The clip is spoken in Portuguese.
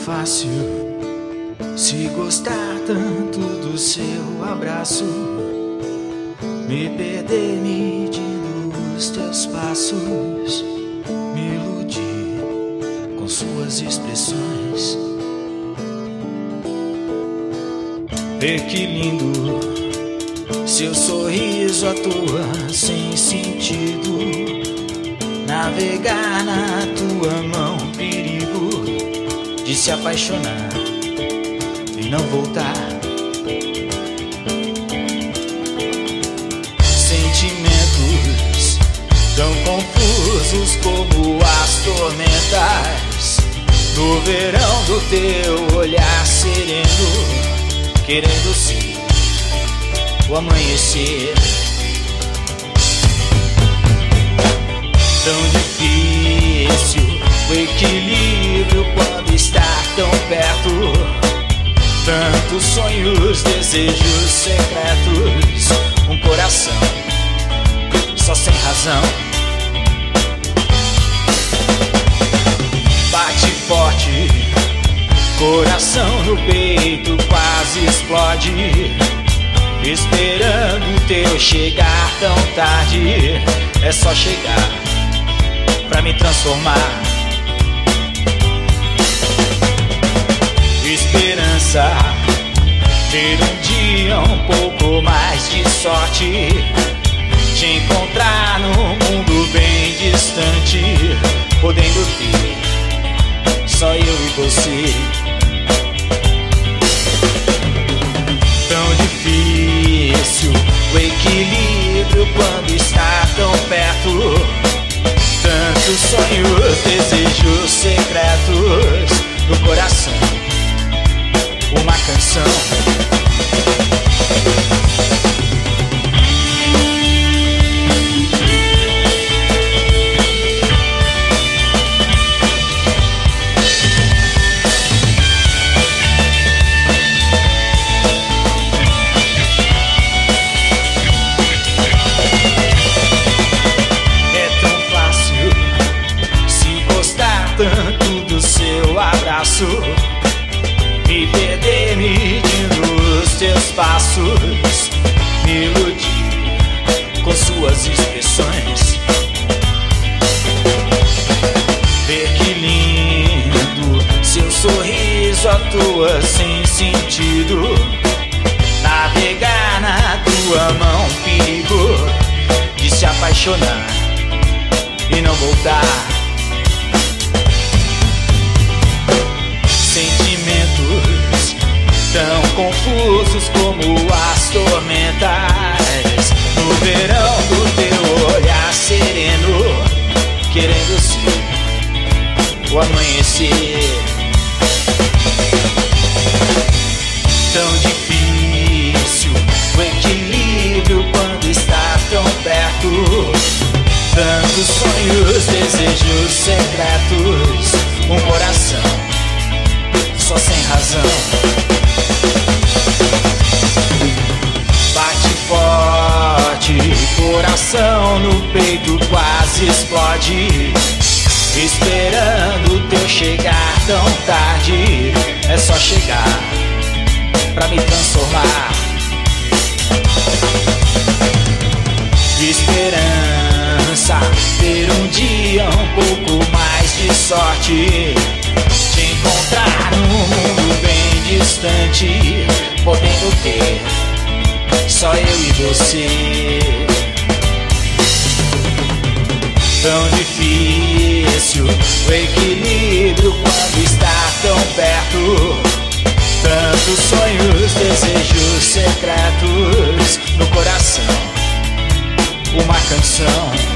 fácil se gostar tanto do seu abraço, me perder medindo os teus passos, me iludir com suas expressões. Vê que lindo seu sorriso atua sem sentido, navegar na tua mão, perigo de se apaixonar e não voltar. Sentimentos tão confusos como as tormentas no verão do teu olhar sereno, querendo ser o amanhecer. Tão difícil o equilíbrio quando está tão perto, tantos sonhos, desejos secretos, um coração só sem razão. Bate forte, coração no peito quase explode, esperando teu chegar tão tarde. É só chegar pra me transformar. Esperança, ter um dia um pouco mais de sorte, te encontrar num mundo bem distante, podendo ter só eu e você. Tão difícil o equilíbrio quando está tão perto, tantos sonhos, desejos secretos no coração, uma canção. Tanto do seu abraço, me perder medindo os teus passos, me iludir com suas expressões. Ver que lindo seu sorriso atua sem sentido, navegar na tua mão, perigo de se apaixonar e não voltar. Sentimentos tão confusos como as tormentas no verão do teu olhar sereno, querendo ser o amanhecer. Tão difícil o equilíbrio quando está tão perto, tantos sonhos, desejos secretos, um coração só sem razão. Bate forte, coração no peito quase explode, esperando teu chegar tão tarde. É só chegar pra me transformar. Esperança, ter um dia um pouco mais de sorte, te encontrar num mundo bem distante, podendo ter só eu e você. Tão difícil o equilíbrio quando está tão perto, tantos sonhos, desejos secretos no coração, uma canção.